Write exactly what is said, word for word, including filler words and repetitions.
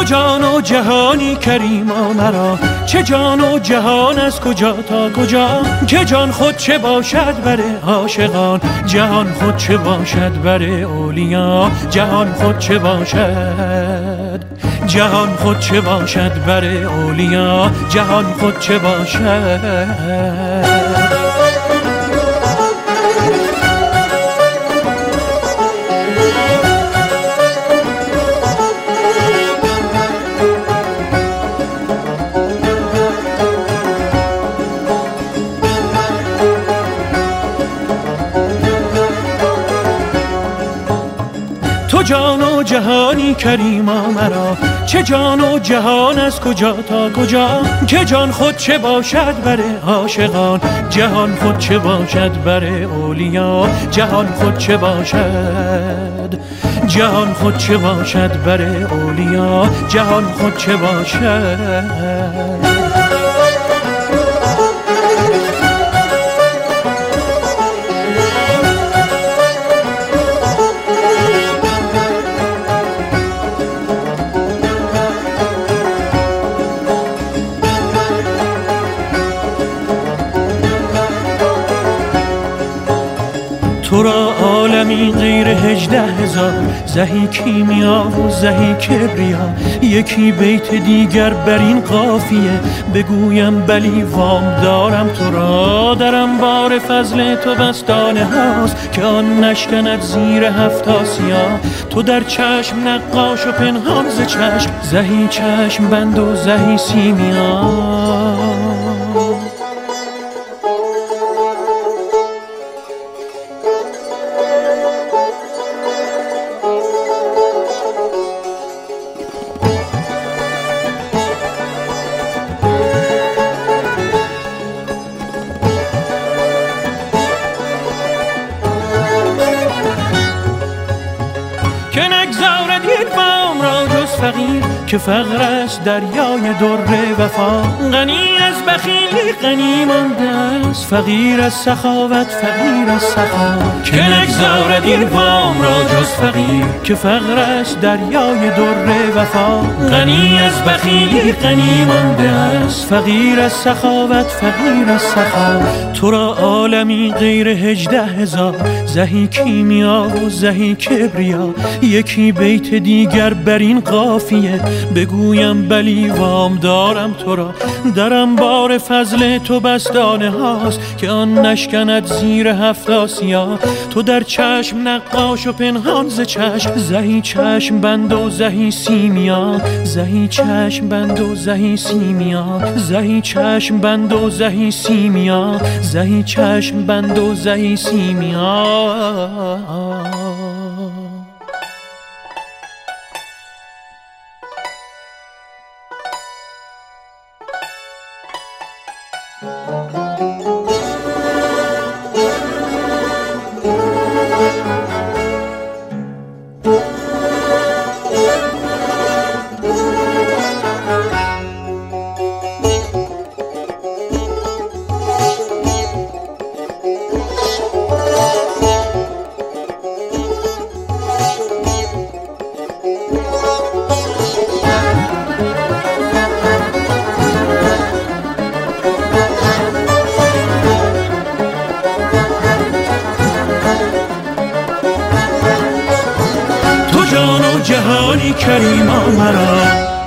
جان و جهانی کریما مرا، چه جان و جهان از کجا تا کجا، که جان خود چه باشد بر عاشقان، جهان خود چه باشد بر اولیا، جهان خود چه باشد، جهان خود چه باشد بر اولیا، جهان خود چه باشد. تو جان و جهانی کریما مرا، چه جان و جهان از کجا تا کجا، که جان خود چه باشد بر عاشقان، جهان خود چه باشد بر اولیا، جهان خود چه باشد، جهان خود چه باشد بر اولیا، جهان خود چه باشد. تو را عالمی غیر هجده هزار، زهی کیمیا و زهی کبریا، یکی بیت دیگر بر این قافیه، بگویم بلی وام دارم تو را، در انبار فضل تو بستانه هاست، که آن نشکند زیر هفت آسیا، تو در چشم نقاش و پنهان ز چشم، زهی چشم بند و زهی سیمیا. که نگذارد یک وام را جز فقیر، که فقر است دریای در وفا، غنی از بخیلی غنی مانده است، فقیر از سخاوت فقیر از سخا، که نگذارد این وام را جز فقیر، که فقر است دریای در وفا، غنی از بخیلی غنی مانده است، فقیر از سخاوت فقیر از سخا. تو را عالمی غیر هجده هزار، زهی کیمیا و زهی کبریا، یکی بیت دیگر بر این قافیه، بگویم بلی وام دارم تو را، در انبار فضل تو بستانه هاست، که آن نشکند زیر هفت آسیا، تو در چشم نقاش و پنهان ز چشم، زهی چشم بند و زهی سیمیا، زهی چشم بند و زهی سیمیا، زهی چشم بند و زهی سیمیا، زهی چشم بند و زهی سیمیا. تو جان و جهانی کریما مرا،